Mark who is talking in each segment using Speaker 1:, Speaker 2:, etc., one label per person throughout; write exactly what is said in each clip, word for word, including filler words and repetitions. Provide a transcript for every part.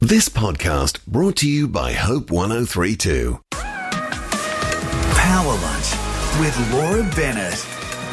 Speaker 1: This podcast brought to you by Hope one oh three two.
Speaker 2: Power Lunch with Laura Bennett.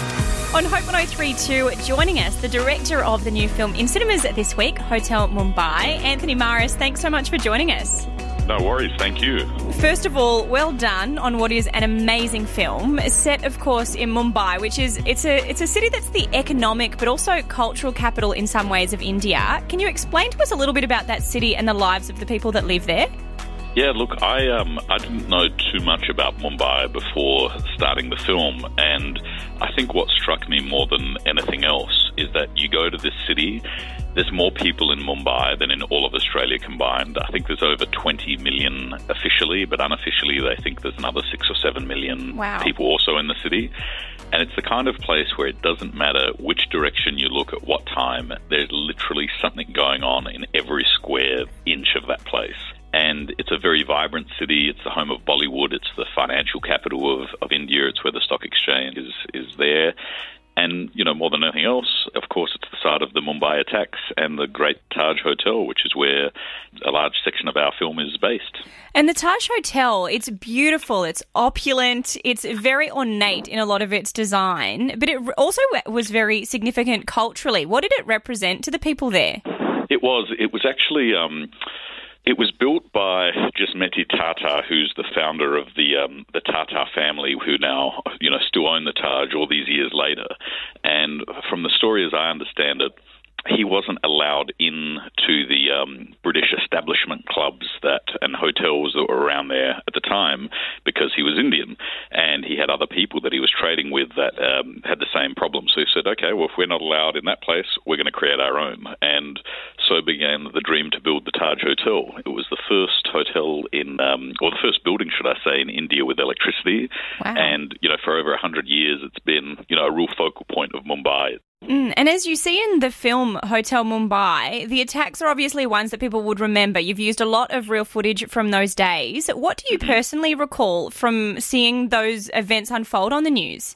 Speaker 3: On Hope one oh three two, joining us, the director of the new film in cinemas this week, Hotel Mumbai, Anthony Maris. Thanks so much for joining us.
Speaker 4: No worries, thank you.
Speaker 3: First of all, well done on what is an amazing film, set, of course, in Mumbai, which is it's a it's a city that's the economic but also cultural capital in some ways of India. Can you explain to us a little bit about that city and the lives of the people that live there?
Speaker 4: Yeah, look, I um I didn't know too much about Mumbai before starting the film, and I think what struck me more than anything else is that you go to this city, there's more people in Mumbai than in all of Australia combined. I think there's over twenty million officially, but unofficially they think there's another six or seven million
Speaker 3: wow.
Speaker 4: people also in the city. And it's the kind of place where it doesn't matter which direction you look at what time, there's literally something going on in every square inch of that place. And it's a very vibrant city. It's the home of Bollywood. It's the financial capital of, of India. It's where the stock exchange is, is there. And, you know, more than anything else, of course, it's the site of the Mumbai attacks and the great Taj Hotel, which is where a large section of our film is based.
Speaker 3: And the Taj Hotel, it's beautiful, it's opulent, it's very ornate in a lot of its design, but it also was very significant culturally. What did it represent to the people there?
Speaker 4: It was. It was actually... Um, It was built by Jasmeti Tata, who's the founder of the um, the Tata family, who now, you know, still own the Taj all these years later. And from the story, as I understand it, he wasn't allowed in to the um, British establishment clubs that and hotels that were around there at the time because he was Indian, and he had other people that he was trading with that um, had the same problem. So he said, okay, well, if we're not allowed in that place, we're going to create our own. And so began the dream to build the Taj Hotel. It was the first hotel in, um, or the first building, should I say, in India with electricity.
Speaker 3: Wow.
Speaker 4: And, you know, for over one hundred years, it's been, you know, a real focal point of Mumbai.
Speaker 3: Mm, and as you see in the film Hotel Mumbai, the attacks are obviously ones that people would remember. You've used a lot of real footage from those days. What do you personally recall from seeing those events unfold on the news?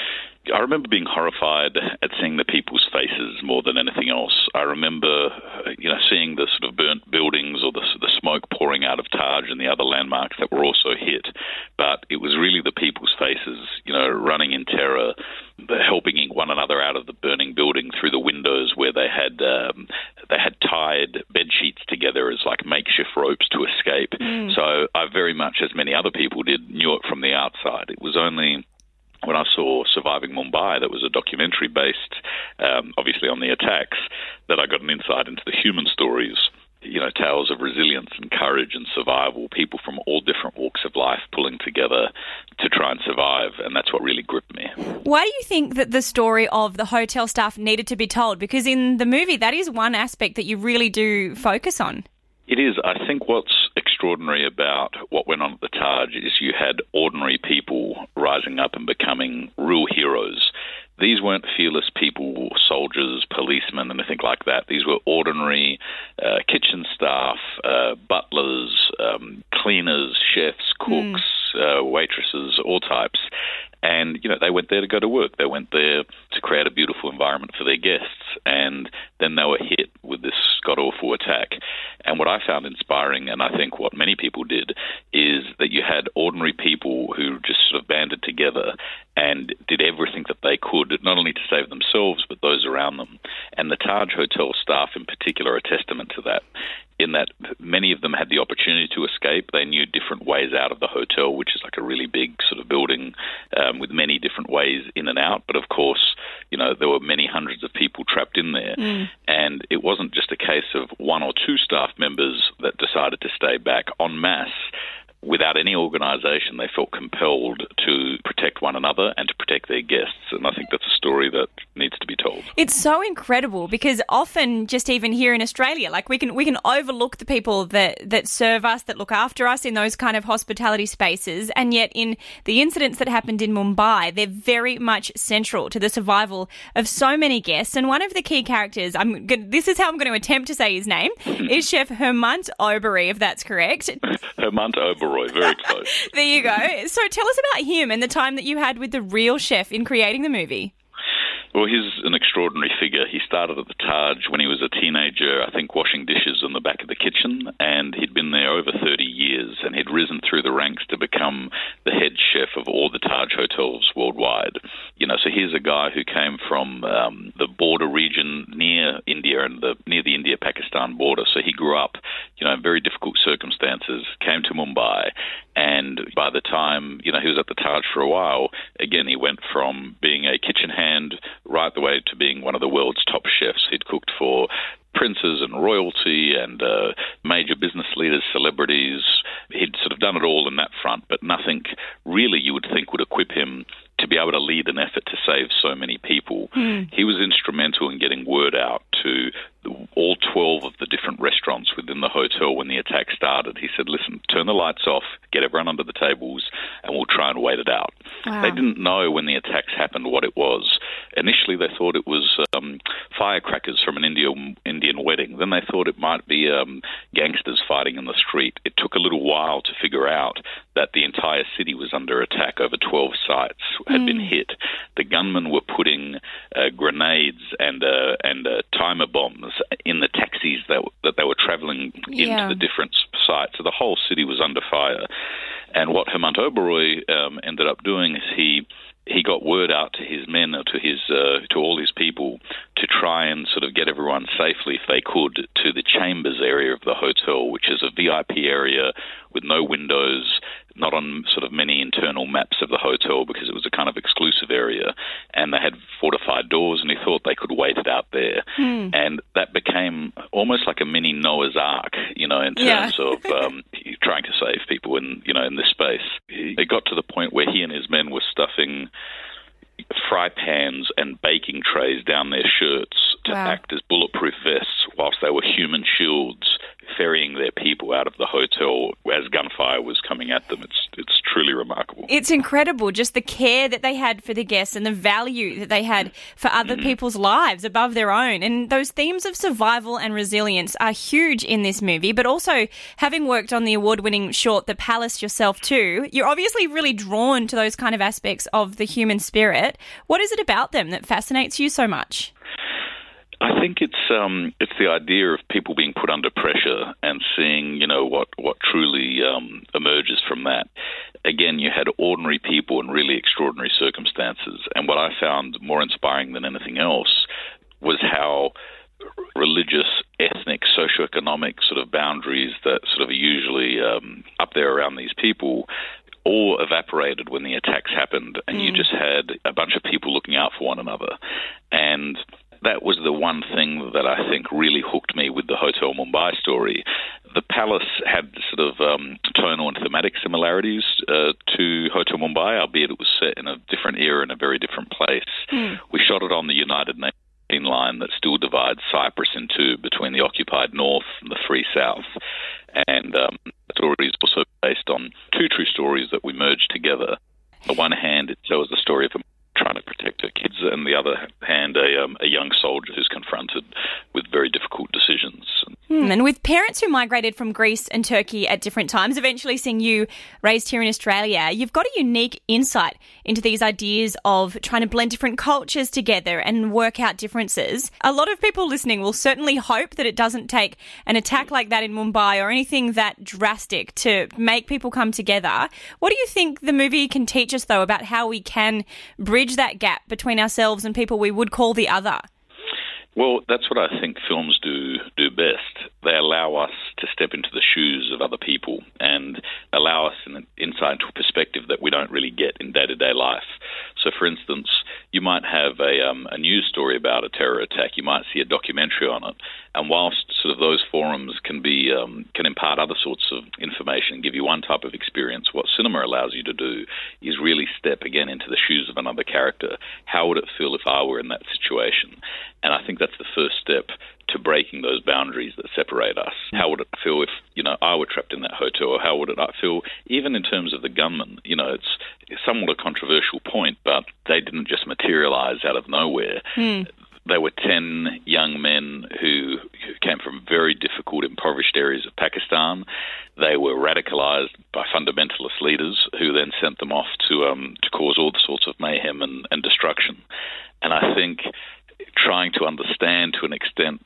Speaker 4: I remember being horrified at seeing the people's faces more than anything else. I remember, you know, seeing the sort of burnt buildings or the, the smoke pouring out of Taj and the other landmarks that were also hit. But it was really the people's faces, you know, running in terror, helping one another out of the burning building through the windows where they had um, they had tied bed sheets together as like makeshift ropes to escape. Mm. So I very much, as many other people did, knew it from the outside. It was only when I saw Surviving Mumbai, that was a documentary based, um, obviously, on the attacks, that I got an insight into the human stories, you know, tales of resilience and courage and survival, people from all different walks of life pulling together to try and survive, and that's what really gripped me.
Speaker 3: Why do you think that the story of the hotel staff needed to be told? Because in the movie, that is one aspect that you really do focus on.
Speaker 4: It is. I think what's extraordinary about what went on at the Taj is you had ordinary people rising up and becoming real heroes. These weren't fearless people, soldiers, policemen, anything like that. These were ordinary uh, kitchen staff, uh, butlers, um, cleaners, chefs, cooks, mm. uh, waitresses, all types. And, you know, they went there to go to work. They went there to create a beautiful environment for their guests. And then they were hit with this god-awful attack. And what I found inspiring, and I think what many people did, is that you had ordinary people who just sort of banded together and did everything that they could, not only to save themselves, but those around them. And the Taj Hotel staff in particular are a testament to that, in that many of them had the opportunity to escape. They knew different ways out of the hotel, which is like a really big sort of building um, with many different ways in and out. But of course, you know, there were many hundreds of people trapped in there. Mm. And it wasn't just a case of one or two staff members that decided to stay back en masse. Without any organisation, they felt compelled to protect one another and to protect their guests. And I think that's a story that needs to be told.
Speaker 3: It's so incredible because often, just even here in Australia, like we can we can overlook the people that, that serve us, that look after us in those kind of hospitality spaces. And yet in the incidents that happened in Mumbai, they're very much central to the survival of so many guests. And one of the key characters, I'm gonna, this is how I'm going to attempt to say his name, is Chef Hemant Oberoi, if that's correct.
Speaker 4: Hemant Oberoi. Very close.
Speaker 3: There you go. So tell us about him and the time that you had with the real chef in creating the movie.
Speaker 4: Well, he's an extraordinary figure. He started at the Taj when he was a teenager, I think washing dishes in the back of the kitchen, and he'd been there over thirty years, and he'd risen through the ranks to become the head chef of all the Taj hotels worldwide. You know, so here's a guy who came from um, the border region near India and the near the India-Pakistan border. So he grew up, you know, in very difficult circumstances, came to Mumbai, and by the time, you know, he was at the Taj for a while, again, he went from being a kitchen hand right the way to being one of the world's top chefs. He'd cooked for princes and royalty and uh, major business leaders, celebrities. He'd sort of done it all in that front, but nothing really you would think would equip him to be able to lead an effort to save so many people. Mm. He was instrumental in getting word out to all twelve of the different restaurants within the hotel when the attack started. He said, listen, turn the lights off, get everyone under the tables, and we'll try and wait it out. Wow. They didn't know when the attacks happened what it was. Initially, they thought it was um, firecrackers from an Indian, Indian wedding. Then they thought it might be um, gangsters fighting in the street. It took a little while to figure out that the entire city was under attack. Over twelve sites had mm. been hit. The gunmen were putting uh, grenades and uh, and uh, timer bombs in the taxis that, that they were travelling
Speaker 3: yeah.
Speaker 4: into the different sites. So the whole city was under fire. And what Hemant Oberoi um, ended up doing is he he got word out to his men or to his uh, to all his people to try and sort of get everyone safely, if they could, to the chambers area of the hotel, which is a V I P area with no windows, not on sort of many internal maps of the hotel because it was a kind of exclusive area, and they had fortified doors, and he thought they could wait it out there. Mm. And that became almost like a mini Noah's Ark, you know, in terms yeah. of um, trying to save people in, you know, in this space. It got to the point where he and his men were stuffing fry pans and baking trays down their shirts to wow. act as bulletproof vests whilst they were human shields ferrying their people out of the hotel as gunfire was coming at them. It's it's truly remarkable.
Speaker 3: It's incredible, just the care that they had for the guests and the value that they had for other mm. people's lives above their own. And those themes of survival and resilience are huge in this movie, but also having worked on the award-winning short The Palace yourself too, you're obviously really drawn to those kind of aspects of the human spirit. What is it about them that fascinates you so much?
Speaker 4: I think it's um, it's the idea of people being put under pressure and seeing, you know, what, what truly um, emerges from that. Again, you had ordinary people in really extraordinary circumstances, and what I found more inspiring than anything else was how religious, ethnic, socioeconomic sort of boundaries that sort of are usually um, up there around these people all evaporated when the attacks happened, and mm. you just had a bunch of people looking out for one another. And that was the one thing that I think really hooked me with the Hotel Mumbai story. The Palace had sort of um, tonal and thematic similarities uh, to Hotel Mumbai, albeit it was set in a different era in a very different place. Mm. We shot it on the United Nations line that still divides Cyprus in two between the occupied north and the free south. And um, the story is also based on two true stories that we merged together. On the one hand, it tells the story of a trying to protect her kids, and on the other hand, a, um, a young soldier who's confronted with very difficult decisions.
Speaker 3: Hmm. And with parents who migrated from Greece and Turkey at different times, eventually seeing you raised here in Australia, you've got a unique insight into these ideas of trying to blend different cultures together and work out differences. A lot of people listening will certainly hope that it doesn't take an attack like that in Mumbai or anything that drastic to make people come together. What do you think the movie can teach us, though, about how we can bridge that gap between ourselves and people we would call the other?
Speaker 4: Well, that's what I think films do do best. They allow us to step into the shoes of other people and allow us an insight into a perspective that we don't really get in day-to-day life. So, for instance, you might have a, um, a news story about a terror attack. You might see a documentary on it. And whilst sort of those forums can be um, can impart other sorts of information and give you one type of experience, what cinema allows you to do is really step again into the shoes of another character. How would it feel if I were in that situation? And I think that's the first step to breaking those boundaries that separate us. How would it feel if, you know, I were trapped in that hotel? Or how would it feel, even in terms of the gunmen? You know, it's, it's somewhat a controversial point, but they didn't just materialize out of nowhere. Mm. They were ten young men who, who came from very difficult, impoverished areas of Pakistan. they were radicalized by fundamentalist leaders who then sent them off to um, to cause all sorts of mayhem and, and destruction. And I think trying to understand to an extent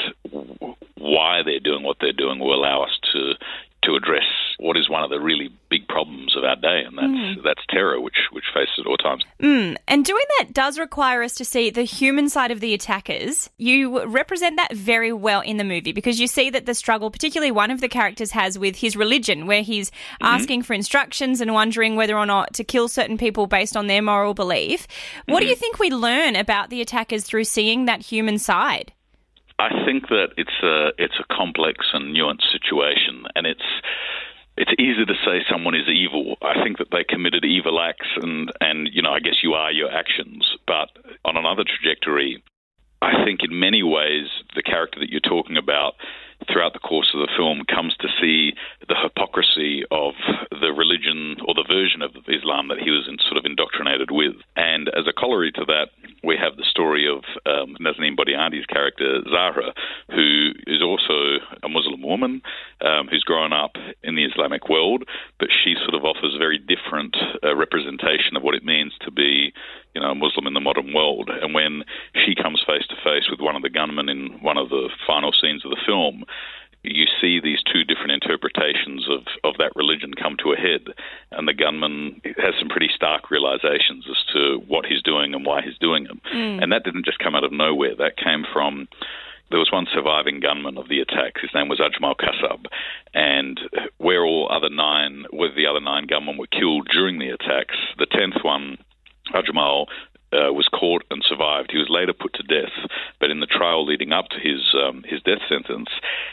Speaker 4: why they're doing what they're doing will allow us to to address what is one of the really big problems of our day, and that's mm. that's terror, which which faces at all times.
Speaker 3: Mm. And doing that does require us to see the human side of the attackers. You represent that very well in the movie, because you see that the struggle, particularly one of the characters has with his religion, where he's mm-hmm. asking for instructions and wondering whether or not to kill certain people based on their moral belief. What mm-hmm. do you think we learn about the attackers through seeing that human side?
Speaker 4: I think that it's a it's a complex and nuanced situation, and it's it's easy to say someone is evil. I think that they committed evil acts, and, and you know, I guess you are your actions. But on another trajectory, I think in many ways the character that you're talking about throughout the course of the film comes to see the hypocrisy of the religion or the version of Islam that he was in, sort of indoctrinated with. And as a corollary to that, we have the story of um, Nazanin Bodiandi's character, Zahra, who is also a Muslim woman um, who's grown up in the Islamic world, but she sort of offers a very different uh, representation of what it means to be, you know, a Muslim in the modern world. And when she comes face to face with one of the gunmen in one of the final scenes of the film, you see these two different interpretations of, of that religion come to a head, and the gunman has some pretty stark realizations as to what he's doing and why he's doing them. Mm. And that didn't just come out of nowhere. That came from, there was one surviving gunman of the attacks. His name was Ajmal Kasab, and where all other nine, where the other nine gunmen were killed during the attacks, the tenth one, Ajmal, Uh, was caught and survived. He was later put to death, but in the trial leading up to his um, his death sentence,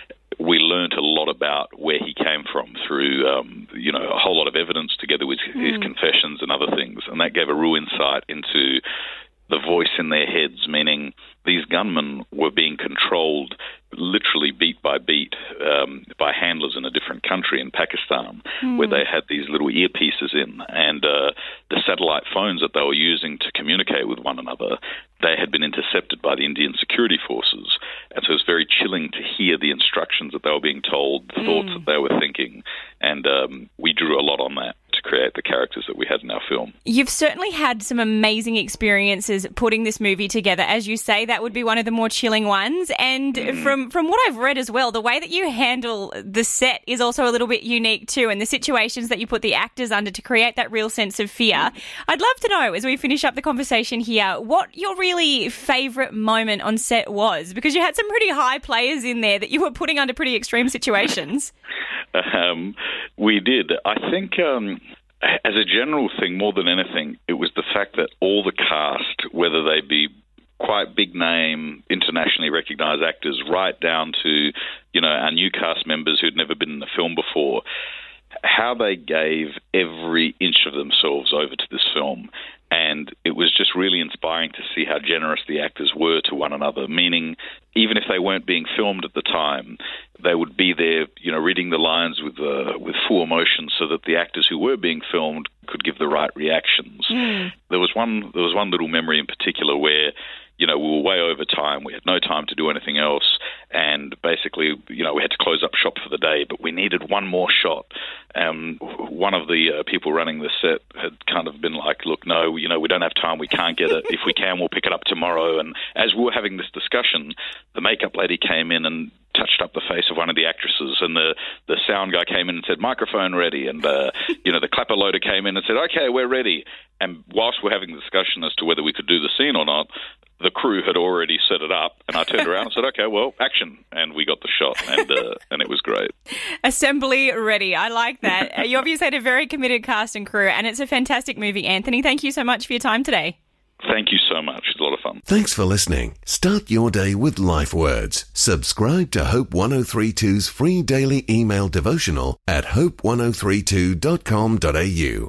Speaker 4: we learnt a lot about where he came from through, um, you know, a whole lot of evidence together with mm. his confessions and other things, and that gave a real insight into the voice in their heads, meaning these gunmen were being controlled literally beat by beat um, by handlers in a different country in Pakistan, mm. where they had these little earpieces in, and uh, the satellite phones that they were using to communicate with one another, they had been intercepted by the Indian security forces. And so it was very chilling to hear the instructions that they were being told, the mm. thoughts that they were thinking, and um, we drew a lot on that to create the characters that we had in our film.
Speaker 3: You've certainly had some amazing experiences putting this movie together. As you say, that would be one of the more chilling ones. And mm. from, from what I've read as well, the way that you handle the set is also a little bit unique too, and the situations that you put the actors under to create that real sense of fear. Mm. I'd love to know, as we finish up the conversation here, what your really favourite moment on set was, because you had some pretty high players in there that you were putting under pretty extreme situations.
Speaker 4: um, we did. I think... Um As a general thing, more than anything, it was the fact that all the cast, whether they be quite big name, internationally recognised actors, right down to, you know, our new cast members who'd never been in the film before, how they gave every inch of themselves over to this film. And it was just really inspiring to see how generous the actors were to one another, meaning even if they weren't being filmed at the time, they would be there, you know, reading the lines with uh, with full emotion so that the actors who were being filmed could give the right reactions. Mm. There was one there was one little memory in particular where, you know, we were way over time. We had no time to do anything else. And basically, you know, we had to close up shop for the day, but we needed one more shot. Um, one of the uh, people running the set had kind of been like, look, no, you know, we don't have time. We can't get it. If we can, we'll pick it up tomorrow. And as we were having this discussion, the makeup lady came in and touched up the face of one of the actresses, and the, the sound guy came in and said, microphone ready, and uh, you know, the clapper loader came in and said, okay, we're ready. And whilst we're having the discussion as to whether we could do the scene or not, the crew had already set it up, and I turned around and said, okay, well, action, and we got the shot, and uh, and it was great.
Speaker 3: Assembly ready. I like that. You obviously had a very committed cast and crew, and it's a fantastic movie. Anthony, thank you so much for your time today.
Speaker 4: Thank you so much. It's a lot of fun.
Speaker 1: Thanks for listening. Start your day with Life Words. Subscribe to Hope ten thirty-two's free daily email devotional at hope ten thirty-two dot com dot a u.